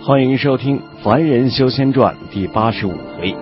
欢迎收听《凡人修仙传》第85回。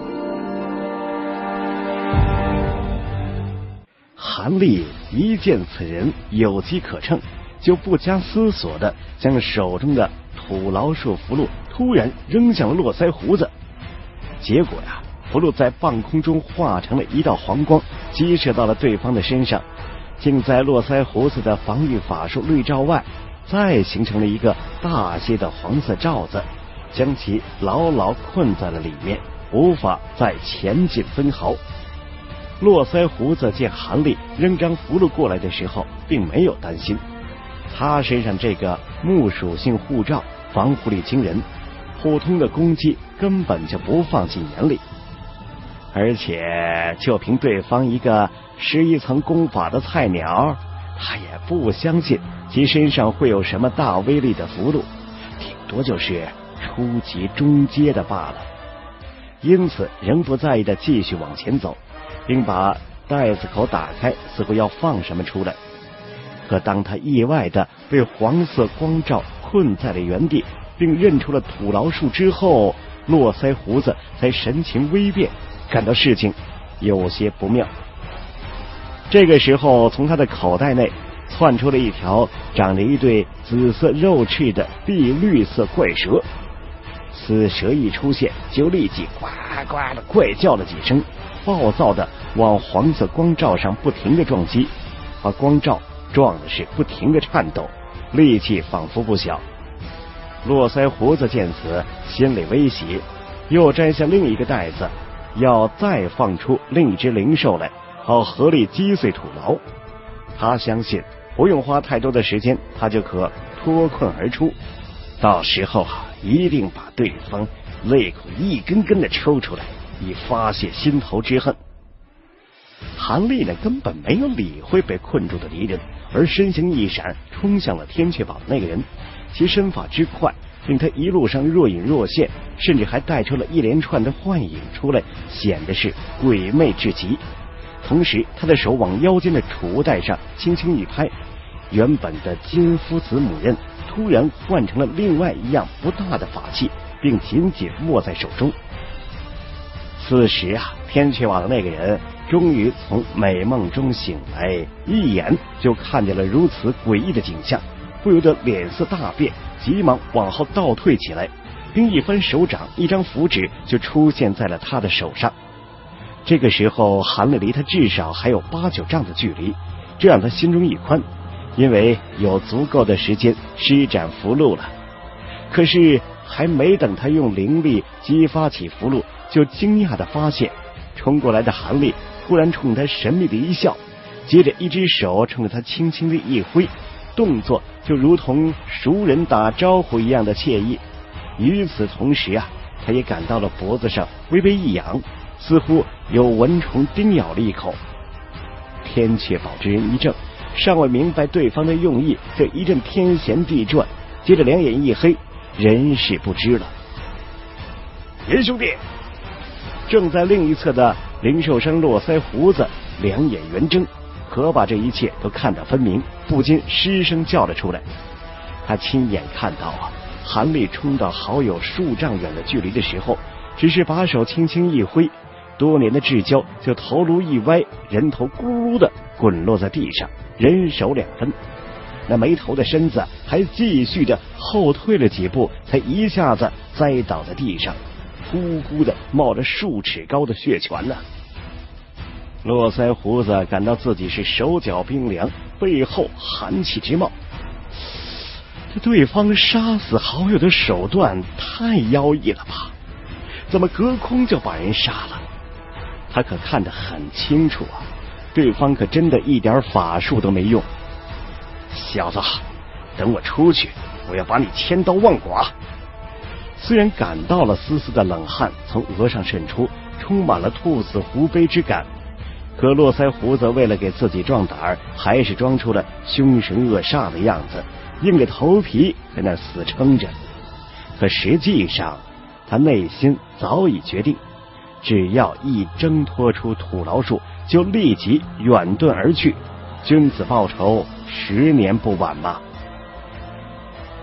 韩立一见此人有机可乘，就不加思索的将手中的土老鼠符箓突然扔向了络腮胡子。结果呀，符箓在半空中化成了一道黄光，击射到了对方的身上，竟在络腮胡子的防御法术绿罩外再形成了一个大些的黄色罩子，将其牢牢困在了里面，无法再前进分毫。络腮胡子见韩立扔张符箓过来的时候，并没有担心，他身上这个木属性护罩防护力惊人，普通的攻击根本就不放进眼里，而且就凭对方一个11层功法的菜鸟，他也不相信其身上会有什么大威力的符箓，顶多就是初级中阶的罢了。因此仍不在意的继续往前走，并把袋子口打开，似乎要放什么出来。可当他意外的被黄色光照困在了原地，并认出了土老鼠之后，络腮胡子才神情微变，感到事情有些不妙。这个时候，从他的口袋内窜出了一条长着一对紫色肉翅的碧绿色怪蛇。此蛇一出现，就立即呱呱的怪叫了几声，暴躁的往黄色光罩上不停的撞击，把光罩撞的是不停的颤抖，力气仿佛不小。络腮胡子见此，心里微喜，又摘下另一个袋子，要再放出另一只灵兽来，好合力击碎土牢。他相信不用花太多的时间，他就可脱困而出，到时候一定把对方肋骨一根根的抽出来，以发泄心头之恨。韩立呢，根本没有理会被困住的敌人，而身形一闪，冲向了天阙堡的那个人。其身法之快，令他一路上若隐若现，甚至还带出了一连串的幻影出来，显得是鬼魅至极。同时他的手往腰间的储物袋上轻轻一拍，原本的金夫子母刃突然换成了另外一样不大的法器，并紧紧握在手中。此时天阙堡的那个人终于从美梦中醒来，一眼就看见了如此诡异的景象，不由得脸色大变，急忙往后倒退起来，并一翻手掌，一张符纸就出现在了他的手上。这个时候韩立离他至少还有8、9丈的距离，这让他心中一宽，因为有足够的时间施展符箓了。可是还没等他用灵力激发起符箓，就惊讶地发现冲过来的韩立突然冲他神秘的一笑，接着一只手冲着他轻轻的一挥，动作就如同熟人打招呼一样的惬意。与此同时他也感到了脖子上微微一痒，似乎有蚊虫叮咬了一口。天阙堡之人一怔，尚未明白对方的用意，这一阵天旋地转，接着两眼一黑，人事不知了。严兄弟！正在另一侧的灵兽生络腮胡子两眼圆睁，可把这一切都看得分明，不禁失声叫了出来。他亲眼看到韩立冲到好友数丈远的距离的时候，只是把手轻轻一挥，多年的至交就头颅一歪，人头咕噜的滚落在地上，人手2分。那没头的身子还继续的后退了几步，才一下子栽倒在地上，呼呼的冒着数尺高的血泉呢。络腮胡子感到自己是手脚冰凉，背后寒气直冒。这对方杀死好友的手段太妖异了吧？怎么隔空就把人杀了？他可看得很清楚对方可真的一点法术都没用。小子，等我出去，我要把你千刀万剐。虽然感到了丝丝的冷汗从额上渗出，充满了兔死狐悲之感，可络腮胡子为了给自己壮胆，还是装出了凶神恶煞的样子，硬着头皮在那死撑着。可实际上他内心早已决定，只要一挣脱出土老鼠，就立即远遁而去，君子报仇10年不晚嘛。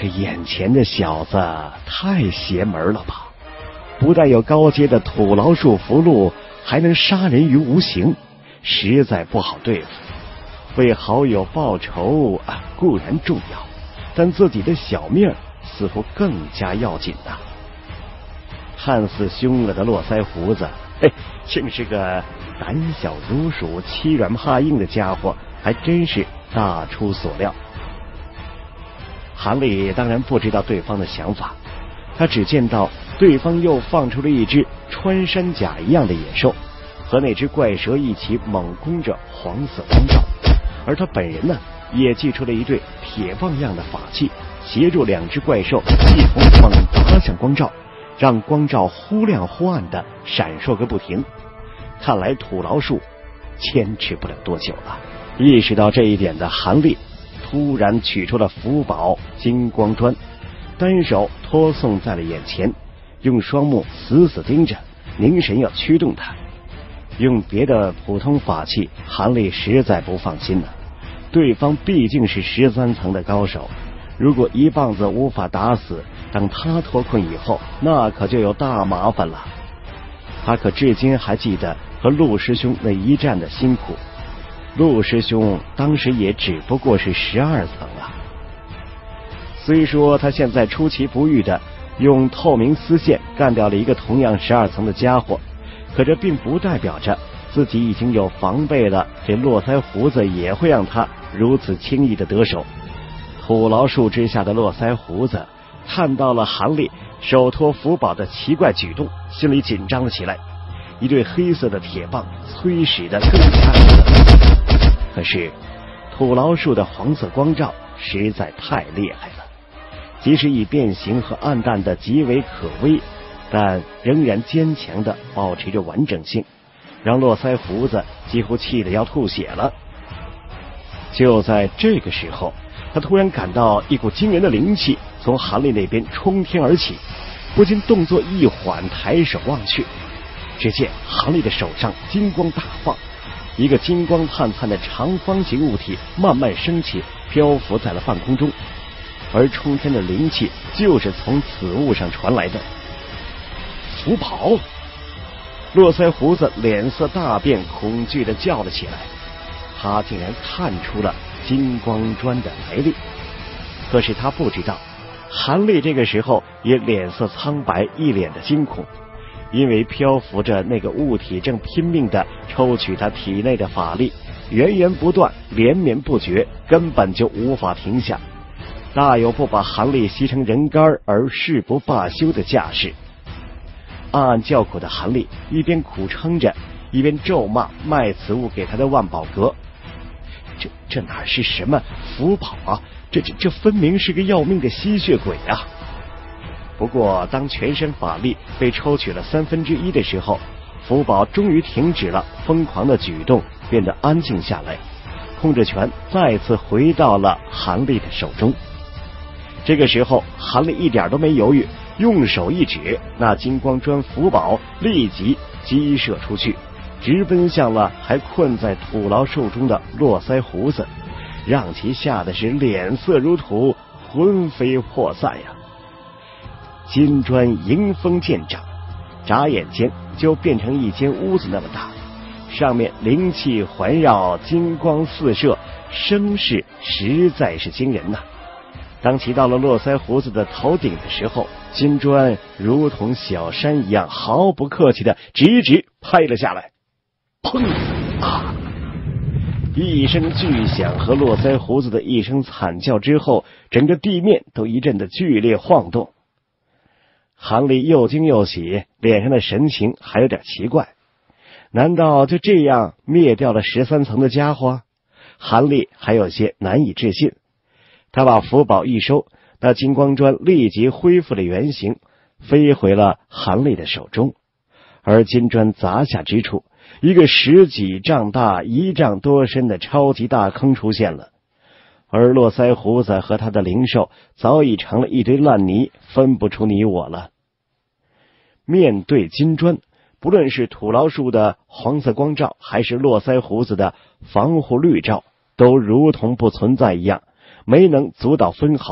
这眼前的小子太邪门了吧！不但有高阶的土老鼠符箓，还能杀人于无形，实在不好对付。为好友报仇固然重要，但自己的小命似乎更加要紧呐。看似凶恶的络腮胡子，竟是个胆小如鼠、欺软怕硬的家伙，还真是大出所料。韩立当然不知道对方的想法，他只见到对方又放出了一只穿山甲一样的野兽，和那只怪蛇一起猛攻着黄色光照，而他本人呢，也祭出了一对铁棒样的法器，协助两只怪兽一同猛打向光照，让光照忽亮忽暗的闪烁个不停。看来土老鼠坚持不了多久了。意识到这一点的韩立突然取出了符宝金光砖，单手托送在了眼前，用双目死死盯着，凝神要驱动它。用别的普通法器，韩立实在不放心了。对方毕竟是13层的高手，如果一棒子无法打死，等他脱困以后，那可就有大麻烦了。他可至今还记得和陆师兄那一战的辛苦，陆师兄当时也只不过是12层啊。虽说他现在出其不意的用透明丝线干掉了一个同样12层的家伙，可这并不代表着自己已经有防备了，这络腮胡子也会让他如此轻易的得手。土老树之下的络腮胡子看到了韩立手托符宝的奇怪举动，心里紧张了起来，一对黑色的铁棒催使的更加厉害。可是土老树的黄色光照实在太厉害了，即使已变形和暗淡的极为可微，但仍然坚强的保持着完整性，让络腮胡子几乎气得要吐血了。就在这个时候，他突然感到一股惊人的灵气从韩立那边冲天而起，不禁动作一缓，抬手望去，只见韩立的手上金光大放，一个金光灿灿的长方形物体慢慢升起，漂浮在了半空中，而冲天的灵气就是从此物上传来的。符宝！络腮胡子脸色大变，恐惧的叫了起来。他竟然看出了金光砖的来历，可是他不知道韩立这个时候也脸色苍白，一脸的惊恐，因为漂浮着那个物体正拼命的抽取他体内的法力，源源不断，连绵不绝，根本就无法停下，大有不把韩立吸成人干而誓不罢休的架势。暗暗叫苦的韩立一边苦撑着，一边咒骂卖此物给他的万宝阁。这哪是什么符宝啊，这分明是个要命的吸血鬼啊！不过当全身法力被抽取了1/3的时候，符宝终于停止了疯狂的举动，变得安静下来，控制权再次回到了韩立的手中。这个时候韩立一点都没犹豫，用手一指，那金光砖符宝立即激射出去，直奔向了还困在土牢兽中的络腮胡子，让其吓得是脸色如土，魂飞魄散呀！金砖迎风渐长，眨眼间就变成一间屋子那么大，上面灵气环绕，金光四射，声势实在是惊人呐！当骑到了络腮胡子的头顶的时候，金砖如同小山一样，毫不客气的直拍了下来。砰啊！一声巨响和络腮胡子的一声惨叫之后，整个地面都一阵的剧烈晃动。韩立又惊又喜，脸上的神情还有点奇怪。难道就这样灭掉了13层的家伙？韩立还有些难以置信。他把符宝一收，那金光砖立即恢复了原形，飞回了韩立的手中。而金砖砸下之处，一个10几丈大、1丈多深的超级大坑出现了，而络腮胡子和他的灵兽早已成了一堆烂泥，分不出你我了。面对金砖，不论是土牢树的黄色光照，还是络腮胡子的防护绿罩，都如同不存在一样，没能阻挡分毫，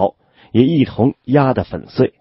也一同压得粉碎。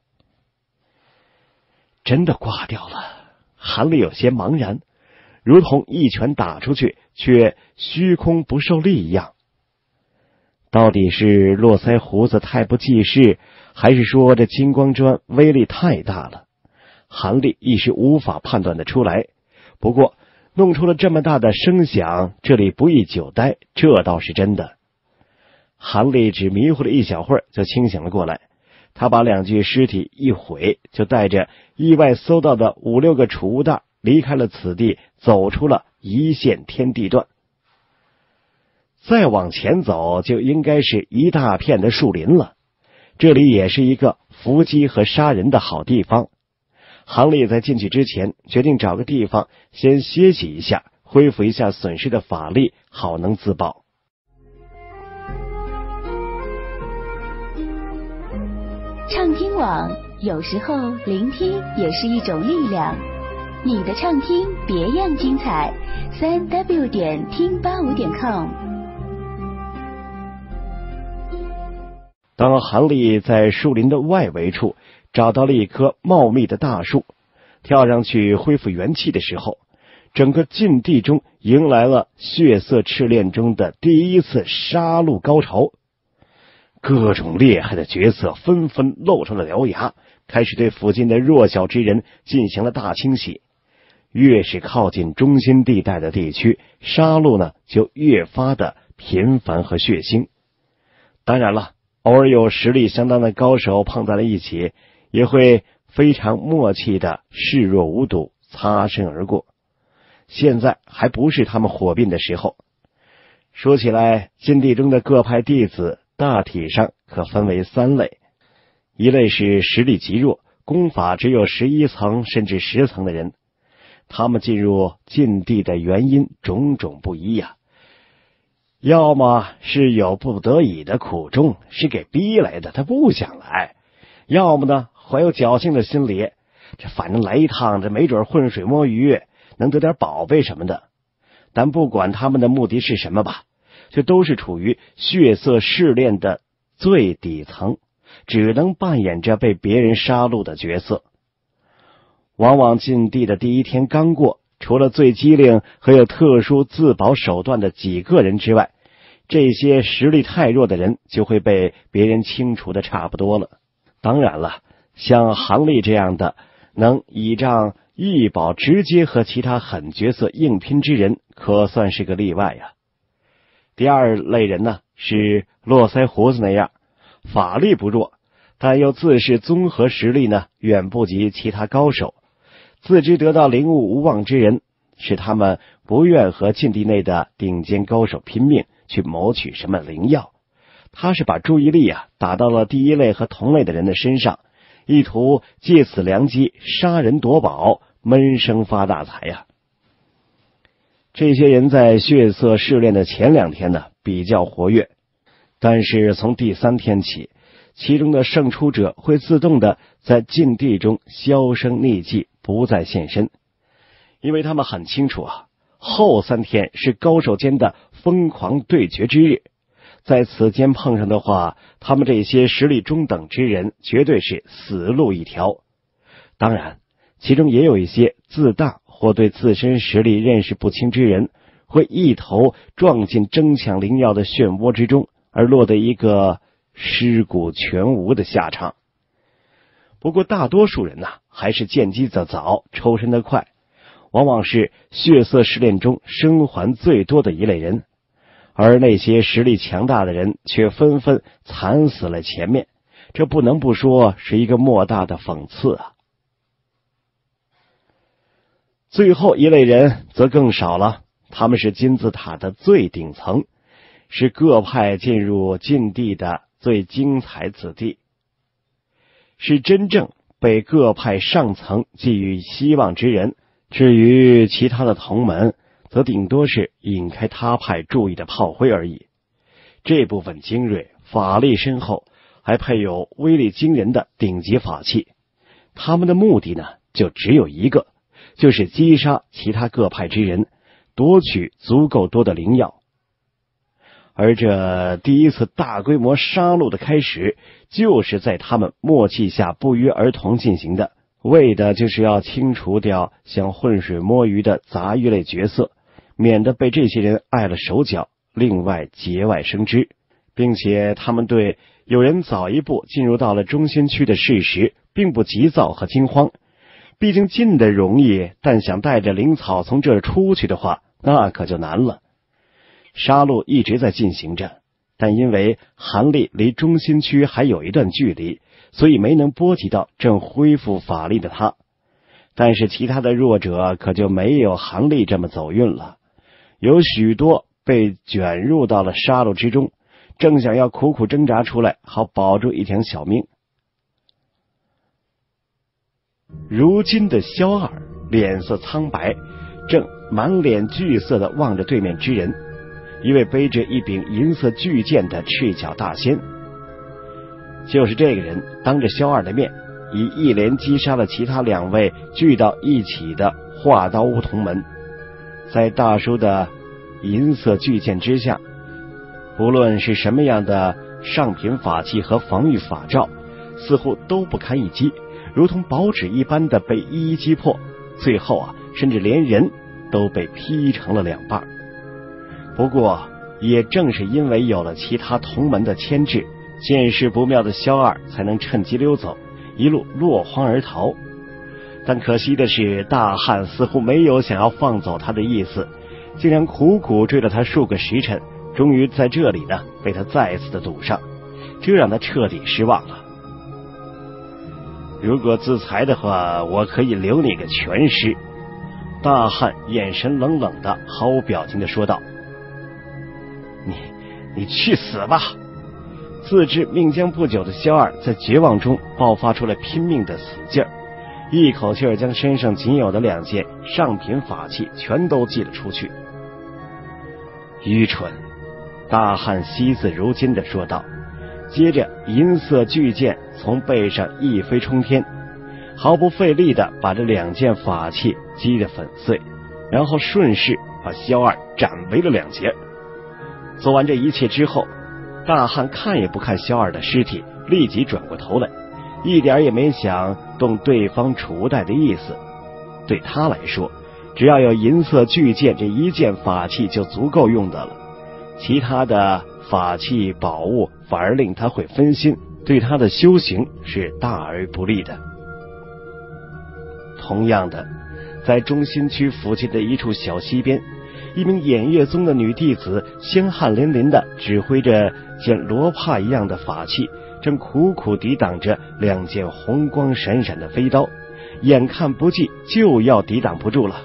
真的挂掉了，韩立有些茫然，如同一拳打出去却虚空不受力一样。到底是络腮胡子太不济事，还是说这金光砖威力太大了？韩立一时无法判断得出来。不过弄出了这么大的声响，这里不宜久待，这倒是真的。韩立只迷糊了一小会儿就清醒了过来，他把2具尸体一毁，就带着意外搜到的5、6个储物袋离开了此地，走出了一线天地段。再往前走，就应该是一大片的树林了。这里也是一个伏击和杀人的好地方。韩立在进去之前，决定找个地方先歇息一下，恢复一下损失的法力，好能自保。 畅听网，有时候聆听也是一种力量。你的畅听别样精彩，3w 点听85点com。 当韩立在树林的外围处找到了一棵茂密的大树，跳上去恢复元气的时候，整个禁地中迎来了血色赤练中的第一次杀戮高潮。各种厉害的角色纷纷露出了獠牙，开始对附近的弱小之人进行了大清洗。越是靠近中心地带的地区，杀戮呢就越发的频繁和血腥。当然了，偶尔有实力相当的高手碰在了一起，也会非常默契的视若无睹，擦身而过。现在还不是他们火并的时候。说起来，禁地中的各派弟子大体上可分为3类。一类是实力极弱，功法只有11层甚至10层的人，他们进入禁地的原因种种不一呀。要么是有不得已的苦衷，是给逼来的，他不想来；要么呢，怀有侥幸的心理，这反正来一趟，这没准浑水摸鱼，能得点宝贝什么的。但不管他们的目的是什么吧，这都是处于血色试炼的最底层，只能扮演着被别人杀戮的角色。往往禁地的第一天刚过，除了最机灵和有特殊自保手段的几个人之外，这些实力太弱的人就会被别人清除的差不多了。当然了，像韩立这样的能倚仗易宝直接和其他狠角色硬拼之人，可算是个例外呀。第二类人呢，是络腮胡子那样，法力不弱，但又自视综合实力呢远不及其他高手，自知得到灵物无望之人，使他们不愿和禁地内的顶尖高手拼命去谋取什么灵药。他是把注意力打到了第一类和同类的人的身上，意图借此良机杀人夺宝，闷声发大财呀。这些人在血色试炼的前2天呢比较活跃，但是从第3天起，其中的胜出者会自动的在禁地中销声匿迹，不再现身。因为他们很清楚后3天是高手间的疯狂对决之日，在此间碰上的话，他们这些实力中等之人绝对是死路一条。当然，其中也有一些自大或对自身实力认识不清之人，会一头撞进争抢灵药的漩涡之中，而落得一个尸骨全无的下场。不过大多数人还是见机则早，抽身得快，往往是血色试炼中生还最多的一类人，而那些实力强大的人却纷纷惨死了前面，这不能不说是一个莫大的讽刺啊。最后一类人则更少了，他们是金字塔的最顶层，是各派进入禁地的最精彩子弟，是真正被各派上层寄予希望之人。至于其他的同门，则顶多是引开他派注意的炮灰而已。这部分精锐，法力深厚，还配有威力惊人的顶级法器，他们的目的呢，就只有一个，就是击杀其他各派之人，夺取足够多的灵药。 而这第一次大规模杀戮的开始，就是在他们默契下不约而同进行的，为的就是要清除掉像浑水摸鱼的杂鱼类角色，免得被这些人碍了手脚，另外节外生枝，并且他们对有人早一步进入到了中心区的事实并不急躁和惊慌，毕竟进得容易，但想带着灵草从这儿出去的话，那可就难了。杀戮一直在进行着，但因为韩立离中心区还有一段距离，所以没能波及到正恢复法力的他。但是其他的弱者可就没有韩立这么走运了，有许多被卷入到了杀戮之中，正想要苦苦挣扎出来，好保住一条小命。如今的萧二脸色苍白，正满脸惧色地望着对面之人，一位背着一柄银色巨剑的赤脚大仙。就是这个人当着萧二的面，以一连击杀了其他2位聚到一起的化刀巫同门。在大叔的银色巨剑之下，不论是什么样的上品法器和防御法罩，似乎都不堪一击，如同薄纸一般的被一一击破，最后甚至连人都被劈成了2半。不过也正是因为有了其他同门的牵制，见势不妙的萧二才能趁机溜走，一路落荒而逃。但可惜的是，大汉似乎没有想要放走他的意思，竟然苦苦追了他数个时辰，终于在这里呢被他再次的堵上，这让他彻底失望了。如果自裁的话，我可以留你个全尸。大汉眼神冷冷的，毫无表情的说道。你去死吧！自知命将不久的萧二在绝望中爆发出了拼命的死劲儿，一口气儿将身上仅有的2件上品法器全都祭了出去。愚蠢！大汉惜字如金的说道，接着银色巨剑从背上一飞冲天，毫不费力的把这2件法器击得粉碎，然后顺势把萧二斩为了2截。做完这一切之后，大汉看也不看萧二的尸体，立即转过头来，一点也没想动对方储物袋的意思。对他来说，只要有银色巨剑这一件法器就足够用的了，其他的法器宝物反而令他会分心，对他的修行是大而不利的。同样的，在中心区附近的一处小溪边，一名偃月宗的女弟子香汗淋淋的指挥着像罗帕一样的法器，正苦苦抵挡着2件红光闪闪的飞刀，眼看不济就要抵挡不住了。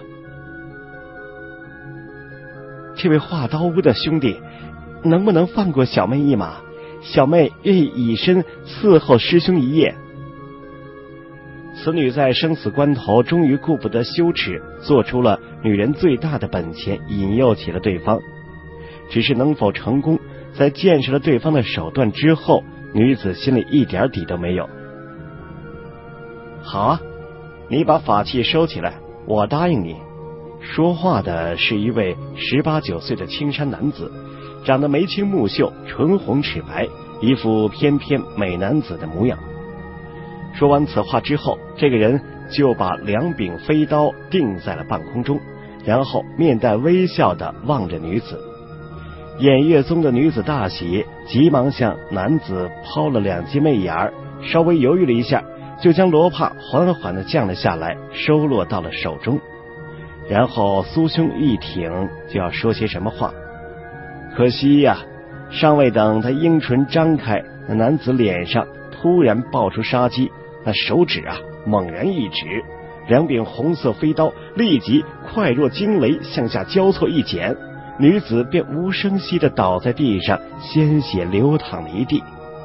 这位化刀巫的兄弟，能不能放过小妹一马？小妹愿意以身伺候师兄一夜。此女在生死关头终于顾不得羞耻，做出了女人最大的本钱，引诱起了对方。只是能否成功，在见识了对方的手段之后，女子心里一点底都没有。好啊，你把法器收起来，我答应你。说话的是一位18、19岁的青衫男子，长得眉清目秀，唇红齿白，一副翩翩美男子的模样。说完此话之后，这个人就把2柄飞刀定在了半空中，然后面带微笑地望着女子。偃月宗的女子大喜，急忙向男子抛了2记媚眼，稍微犹豫了一下，就将罗帕缓缓地降了下来，收落到了手中。然后酥胸一挺，就要说些什么话。可惜呀，尚未等他樱唇张开，那男子脸上突然爆出杀机，那手指猛然一指，2柄红色飞刀立即快若惊雷向下交错一剪，女子便无声息地倒在地上，鲜血流淌了一地。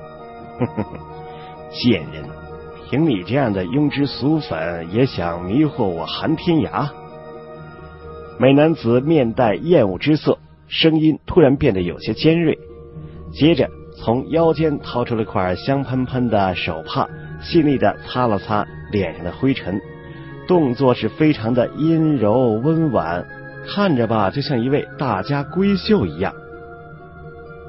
贱人，凭你这样的庸脂俗粉也想迷惑我韩天涯？美男子面带厌恶之色，声音突然变得有些尖锐，接着从腰间掏出了块香喷喷的手帕，细腻地擦了擦脸上的灰尘，动作是非常的阴柔温婉，看着吧就像一位大家闺秀一样。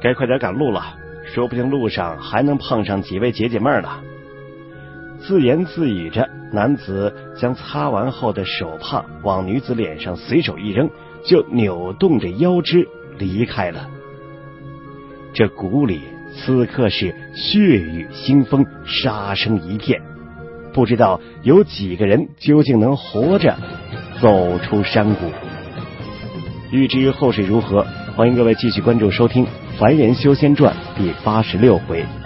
该快点赶路了，说不定路上还能碰上几位姐姐妹呢。自言自语着，男子将擦完后的手帕往女子脸上随手一扔，就扭动着腰肢离开了。这谷里此刻是血雨腥风，杀声一片，不知道有几个人究竟能活着走出山谷。欲知后事如何，欢迎各位继续关注收听《凡人修仙传》第86回。